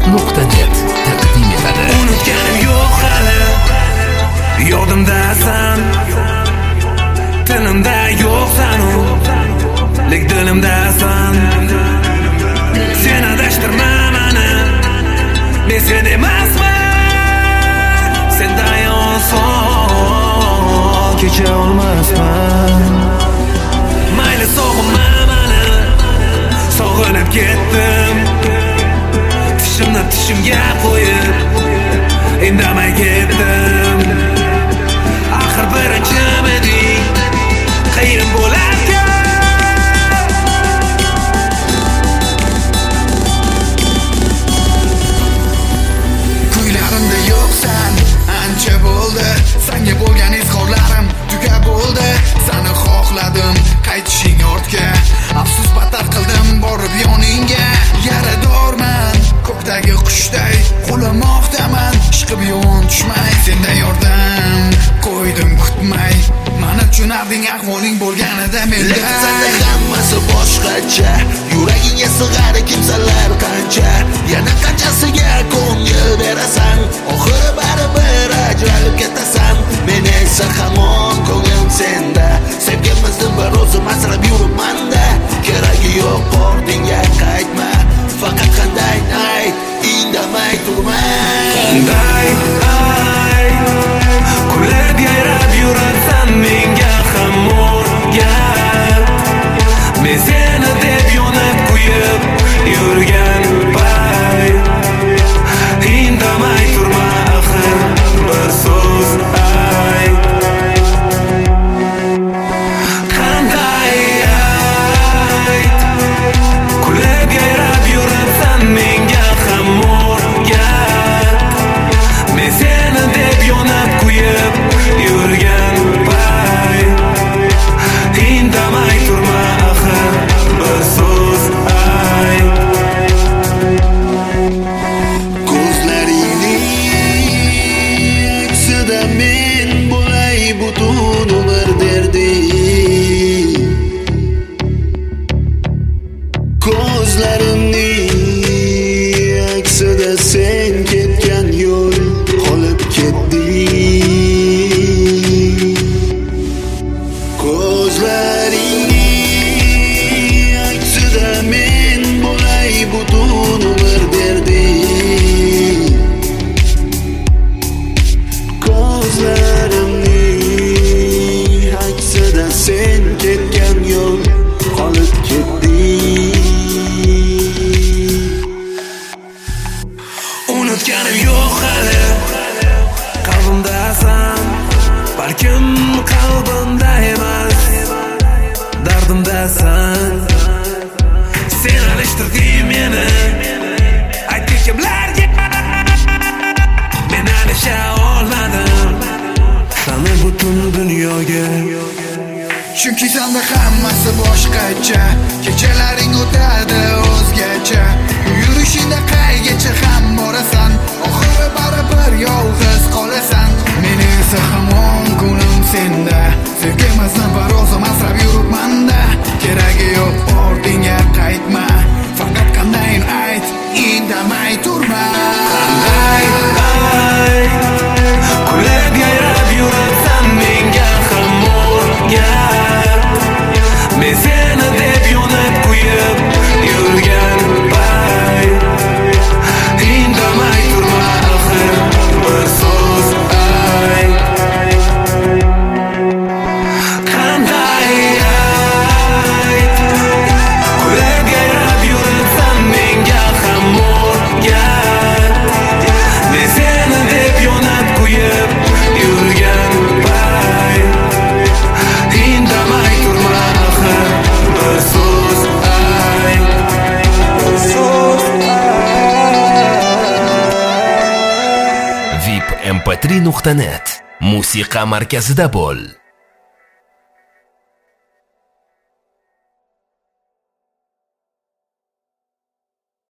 mp3.net taqdim etadi. Unutganim yo'q hali, yodimdasan, tilimda yo'qsan, lek dilimdasan. Sen adashtirma meni, men sen emasman. Sendan oson kecha olmasman. Mayli sog'inma meni, sog'inib ketdim. Tishimni tishimga qo'yib, indamay ketdim. Axir birinchimiding, qiyin bo'larkan. Kuylarimda yo'qsan, ancha bo'ldi. Senga bo'lgan izhorlarim tuga bo'ldi. Seni xohladim, qaytishing ortga. Afsus battar qildim borib yoningga. Yaradorman, ko'kdagi qushday, qo'lamoqdaman, ishqib yo'g'on tushmay. Sendan yordam qo'ydim kutmay. Mani tushunarding ahvoling bo'lganida menday. Senda hammasi boshqacha, yuragingga sig'ar kimsalar qancha. Yana qanchasiga ko'ngil berasan, oxiri baribir ajralib ketasan. Men esa hamon ko'nglim senda, sevgimizni bir o'zim asrab yuribman-da. Keragi yo'q, ortingga qaytma, faqat qanday ayt, indamay turma. Qanday ayt, kulib yayrab yurasan menga hamorga. Men seni deb yonib kuyib yurgan payt, indamay turma, axir bir so'z ayt. Qanday ayt, kulib yayrab yurasan menga hamorga. Men seni deb yonib kuyib yurgan payt, indamay turma, axir bir so'z ayt. Ko'zlaringning aksida men bo'lay butun umr derdim. Ko'zlarimning aksida sen ketgan yo'l qolib ketdi. Ko'zlaringning aksida men bo'lay butun umr derdim. Ko'zlarimning aksida sen ketgan yo'l qolib ketdi. Unutganim yo'q hali, qalbimdasan, balkim qalbimda emas, dardimdasan. Sen alishtirding meni, aytding kimlarga, men alisha olmadim seni butun dunyoga. Chunki senda hammasi boshqacha, kechalaring o'tadi o'zgacha. Yurishingda qaygacha ham borasan, oxiri baribir yolg'iz qolasan. Men esa hamon ko'nglim senda, sevgimizni bir o'zim asrab yuribman-da. Keragi yo'q, ortingga qaytma, faqat qanday ayt, indamay turma. Qanday ayt, kulib yayrab yurasan menga hamorga. Men seni deb yonib kuyib yurgan payt, indamay turma, axir bir so'z ayt. Qanday ayt, kulib yayrab yurasan menga hamorga. Men seni deb yonib kuyib yurgan payt, indamay turma, axir bir so'z ayt. vip mp3.net musiqa markazida bo'l.